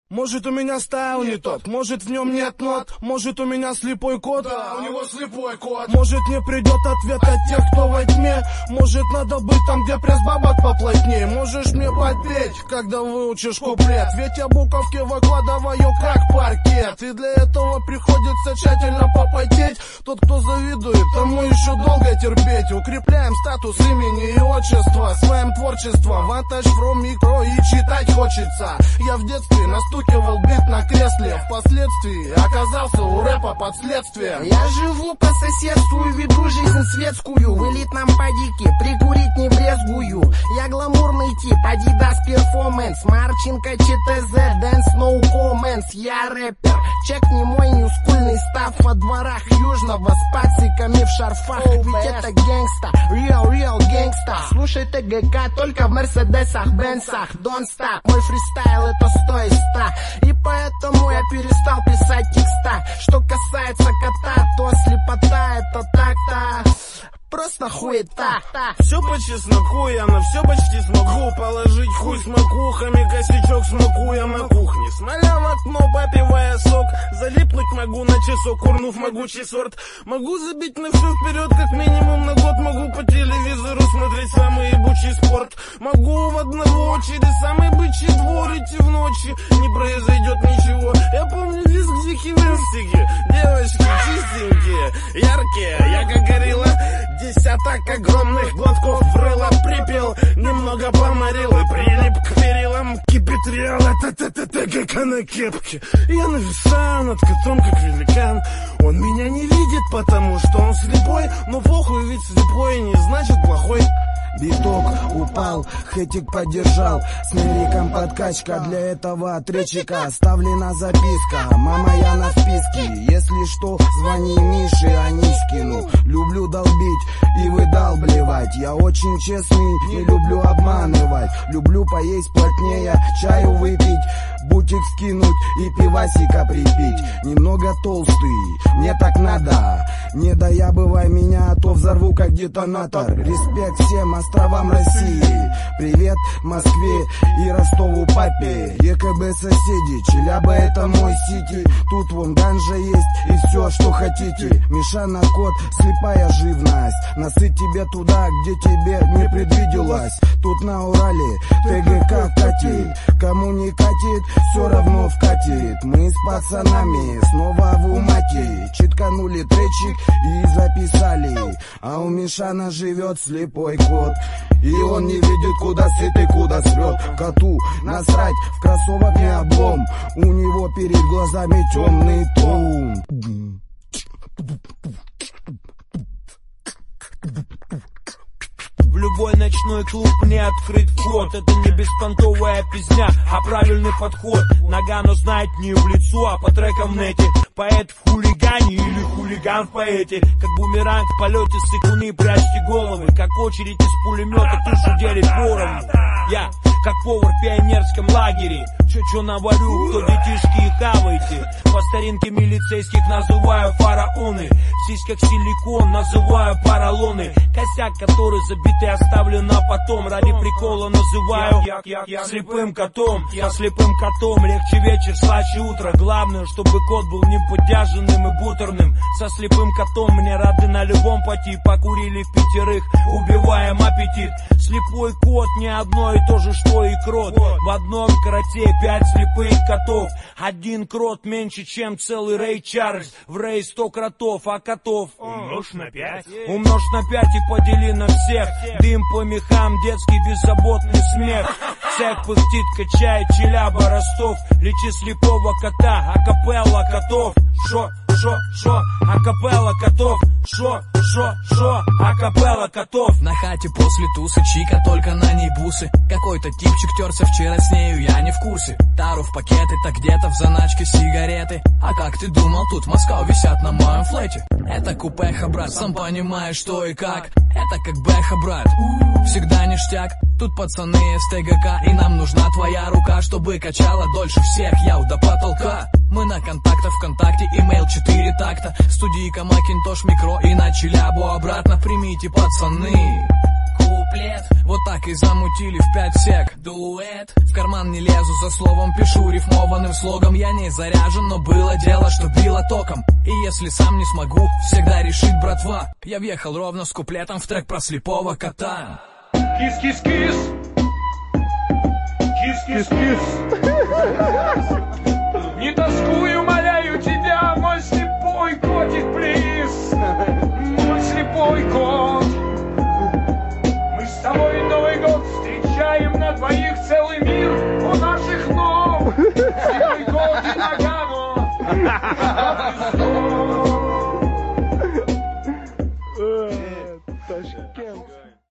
Может, у меня стайл не тот, может, в нем нет нот, может, у меня слепой кот, да, у него слепой кот. Может, не придет ответ от тех, кто во тьме, может, надо быть там, где пресс бабок поплотнее. Можешь мне подпеть, когда выучишь куплет, ведь я буковки выкладываю как паркет, и для этого приходится тщательно попотеть. Тот, кто завидует, тому еще долго терпеть. Укрепляем статус имени и отчества своим творчеством, вантаж from микро, и читать хочется. Я в детстве настукивал бит на кресле, впоследствии оказался у рэпа под следствием. Я живу по соседству и веду жизнь светскую, в элитном падике прикурить не брезгую. Я гламурный тип, Adidas Performance, Марченко, ЧТЗ, Dance No Comments. Я рэпер, чекни мой ньюскульный став во дворах Южного с пациками в шарфах. Ведь это гэнгста, real гэнгста. Слушай ТГК только в Мерседесах, Бенсах. Don't stop, мой фристайл это 100 из 100, и поэтому я перестал писать текста. Что касается кота, то слепота это так-то просто хуета. Все по чесноку, я на все почти смогу положить хуй с макухами, косячок смогу я на кухне, смоля в окно, попивая сок. Залипнуть могу на часок, курнув могучий сорт. Могу забить на все вперед, как минимум на год. Могу по телевизору смотреть самый ебучий спорт. Могу в одного через самый бычий двор идти в ночи, не произойдет ничего. Я помню визг дикий в инстиге, девочки чистенькие, яркие, я как горилла. Десяток огромных глотков в рыло припил, немного поморил и прилип к перилам. Кипетрил это ТГК на кепке. Я нависаю над котом, как великан. Он меня не видит, потому что он слепой. Но похуй, ведь слепой не значит плохой. Биток упал, хэтик поддержал, с лириком подкачка, для этого от речика оставлена записка. Мама, я на списке, если что, звони Мише, Анискину. Люблю долбить и выдалбливать, я очень честный, не люблю обманывать. Люблю поесть плотнее, чаю выпить, бутик скинуть и пивасика припить. Немного толстый, мне так надо, не доябывай меня, а то взорву как детонатор. Респект всем островам России, привет Москве и Ростову папе. ЕКБ соседи, Челябы это мой сити, тут вон ганжа есть и все, что хотите. Мишана кот, слепая живность, насыть тебе туда, где тебе не предвиделось. Тут на Урале ТГК катит, кому не катит, все равно вкатит. Мы с пацанами снова в умате, читканули тречик и записали. А у Мишана живет слепой кот, и он не видит, куда сыт и куда срет. Коту насрать, в кроссовок не облом, у него перед глазами темный тон. В любой ночной клуб мне открыт вход. Это не беспонтовая пизня, а правильный подход. Нагано знает не в лицо, а по трекам в нете. Поэт в хулигане или хулиган в поэте. Как бумеранг в полете, сыкуны, прячьте головы. Как очередь из пулемета, тушу делит поровну. Я как повар в пионерском лагере. Чё наварю, кто детишки и хавайте. По старинке милицейских называю фараоны. В сиськах силикон называю поролоны. Косяк, который забитый оставлю на потом. Ради прикола называю слепым котом. Со слепым котом легче вечер, слаще утро. Главное, чтобы кот был не поддержанным и бутерным. Со слепым котом мне рады на любом пути. Покурили в пятерых, убиваем аппетит. Слепой кот не одно и то же, что и крот. В одном кроте 5 слепых котов. Один крот меньше, чем целый Рэй Чарльз. В Рэй 100 кротов, а котов умножь на 5. Умножь на 5 и подели на всех. Дым по мехам, детский беззаботный смех. Цех пыхтит, качает Челяба, Ростов. Лечи слепого кота, акапелла котов. Шо, акапелла котов. Шо, акапелла котов. На хате после тусы чика, только на ней бусы. Какой-то типчик терся вчера с нею, я не в курсе. Тару в пакеты, так где-то в заначке сигареты. А как ты думал, тут Москва висят на моем флете? Это купеха, брат, сам понимаешь, что и как. Это как бэха, брат, всегда ништяк. Тут пацаны из ТГК, и нам нужна твоя рука, чтобы качала дольше всех, яу, до потолка. Мы на контактах ВКонтакте, имейл 4 такта. Студийка Макинтош, микро и на Челябу обратно. Примите, пацаны. куплет. Вот так и замутили в 5 сек дуэт. В карман не лезу за словом, пишу рифмованным слогом. Я не заряжен, но было дело, что било током. И если сам не смогу, всегда решить братва. Я въехал ровно с куплетом в трек про слепого кота. Кис-кис-кис. Кис-кис-кис. Не тоскуй, умоляю тебя, мой слепой котик, плиз. Мой слепой кот. Мы с тобой Новый год встречаем на двоих, целый мир у наших ног. Слепой кот и Нагано.